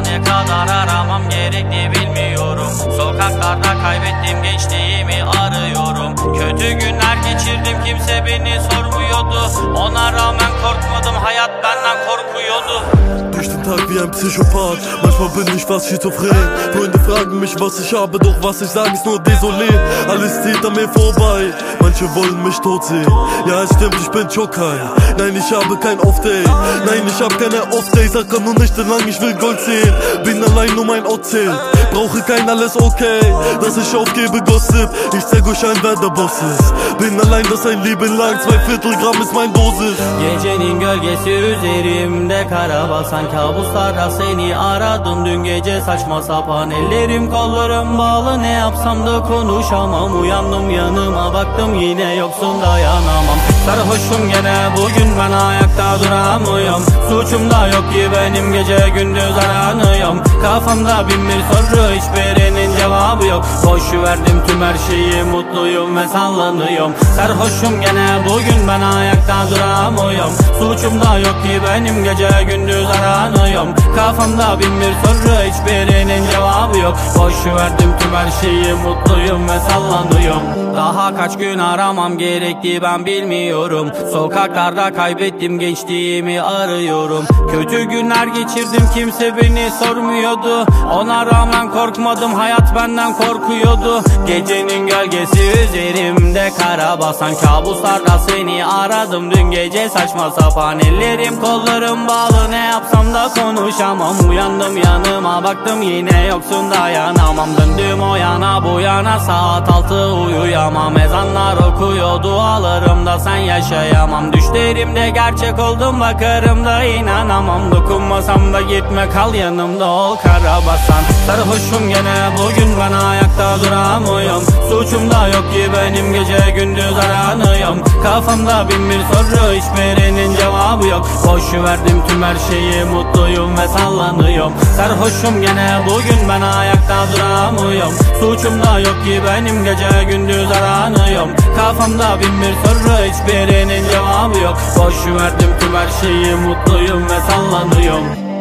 ne kadar aramam gerektiği bilmiyorum. Sokaklarda kaybettim gençliğimi arıyorum. Kötü günler geçirdim kimse beni sormuyordu. Ona rağmen korkmadım, hayat benden korkuyordu. Durch den Tag wie ein Psychopath, manchmal bin ich fast schizophren. Freunde fragen mich, was ich habe, doch was ich sage ist nur désolé. Alles zieht an mir vorbei, manche wollen mich tot sehen. Ja, es stimmt, ich bin Chokay. Nein, ich habe kein Off-Day. Nein, ich hab keine Off-Day. Sag nur nicht lang, ich will Gold sehen. Bin allein, nur mein Ort zählt. Brauche kein alles okay, dass ich aufgebe Gossip. Ich zeig euch ein, wer der Boss ist. Bin allein, das ein Leben lang. 2/4 Gramm ist mein Dosis. Gecenin gölgesi üzerimde kara basan kabuslarda seni aradım dün gece. Saçma sapan ellerim kollarım bağlı, ne yapsam da konuşamam. Uyandım yanıma baktım yine yoksun, dayanamam. Sarhoşum gene bugün, ben ayakta duramıyorum. Suçum da yok ki benim, gece gündüz aranıyorum. Kafamda bin bir soru, hiçbirinin cevabı yok. Boş verdim tüm her şeyi, mutluyum ve sallanıyorum. Sarhoşum gene bugün, ben ayakta duramıyorum. Suçum da yok ki benim, gece gündüz aranıyorum. Kafamda bin bir soru, hiçbirinin cevabı yok. Boş verdim tüm her şeyi, mutluyum ve sallanıyorum. Daha kaç gün aramam gerekti ben bilmiyorum. Sokaklarda kaybettim gençliğimi arıyorum. Kötü günler geçirdim kimse beni sormuyordu. Ona rağmen korkmadım, hayat benden korkuyordu. Gecenin gölgesi üzerimde kara basan kabuslarda seni aradım dün gece. Saçma sapan ellerim kollarım bağlı, ne yapsam da konuşamam. Uyandım yanıma baktım yine yoksun, dayanamam. Döndüm o yana bu yana, saat 6 uyuyamam. Ezanlar okuyor dualarımda, sen yaşayamam. Düşlerimde gerçek oldum, bakarım da inanamam. Dokunmasam da gitme, kal yanımda ol karabasan. Sarhoşum gene bugün, ben ayakta duramıyorum. Suçum da yok ki benim, gece gündüz aranıyorum. Kafamda bin bir soru, hiçbirinin cevabı yok. Boş verdim tüm her şeyi, mutluyum ve sallanıyorum. Sarhoşum gene bugün, ben ayakta duramıyorum. Suçum da yok ki benim, gece gündüz aranıyorum. Kafamda bin bir soru, hiçbirinin cevabı yok. Boş verdim tüm her şeyi, mutluyum ve sallanıyorum.